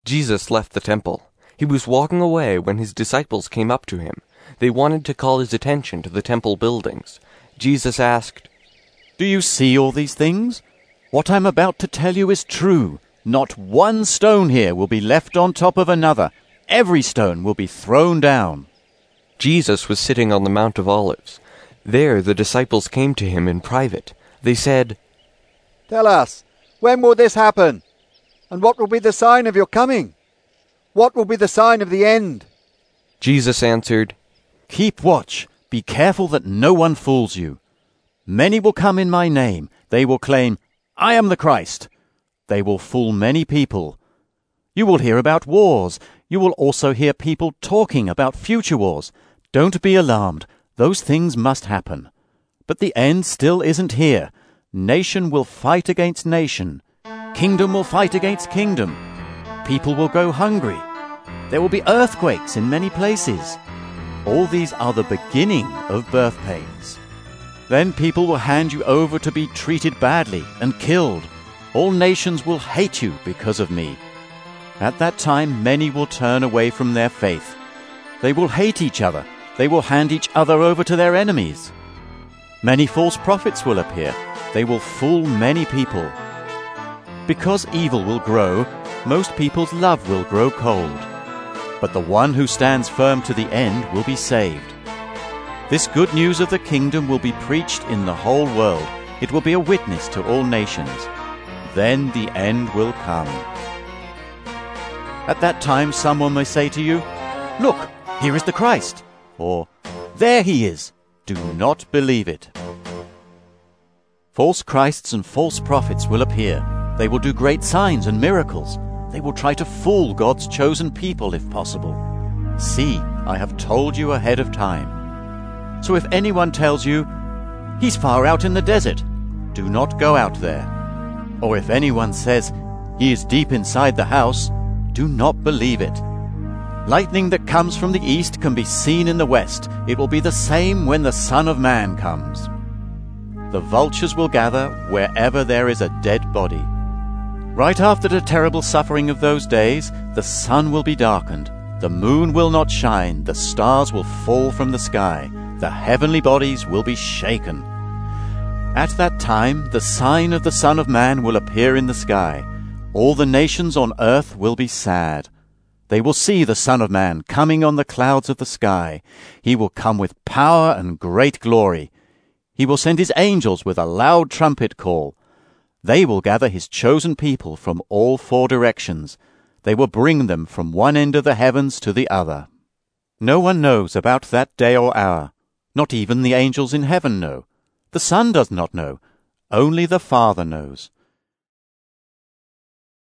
Jesus left the temple. He was walking away when his disciples came up to him. They wanted to call his attention to the temple buildings. Jesus asked, "Do you see all these things? What I'm about to tell you is true. Not one stone here will be left on top of another. Every stone will be thrown down." Jesus was sitting on the Mount of Olives. There the disciples came to him in private. They said, "Tell us, when will this happen? And what will be the sign of your coming? What will be the sign of the end?" Jesus answered, "Keep watch. Be careful that no one fools you. Many will come in my name. They will claim, 'I am the Christ.' They will fool many people. You will hear about wars. You will also hear people talking about future wars. Don't be alarmed. Those things must happen. But the end still isn't here. Nation will fight against nation. Kingdom will fight against kingdom. People will go hungry. There will be earthquakes in many places. All these are the beginning of birth pains. Then people will hand you over to be treated badly and killed. All nations will hate you because of me. At that time, many will turn away from their faith. They will hate each other. They will hand each other over to their enemies. Many false prophets will appear. They will fool many people. Because evil will grow, most people's love will grow cold. But the one who stands firm to the end will be saved. This good news of the kingdom will be preached in the whole world. It will be a witness to all nations. Then the end will come. At that time someone may say to you, 'Look, here is the Christ,' or 'There he is.' Do not believe it. False Christs and false prophets will appear. They will do great signs and miracles. They will try to fool God's chosen people if possible. See, I have told you ahead of time. So if anyone tells you, 'He's far out in the desert,' do not go out there. Or if anyone says, 'He is deep inside the house,' do not believe it. Lightning that comes from the east can be seen in the west. It will be the same when the Son of Man comes. The vultures will gather wherever there is a dead body. Right after the terrible suffering of those days, the sun will be darkened, the moon will not shine, the stars will fall from the sky, the heavenly bodies will be shaken. At that time, the sign of the Son of Man will appear in the sky. All the nations on earth will be sad. They will see the Son of Man coming on the clouds of the sky. He will come with power and great glory. He will send his angels with a loud trumpet call. They will gather his chosen people from all four directions. They will bring them from one end of the heavens to the other. No one knows about that day or hour. Not even the angels in heaven know. The Son does not know. Only the Father knows.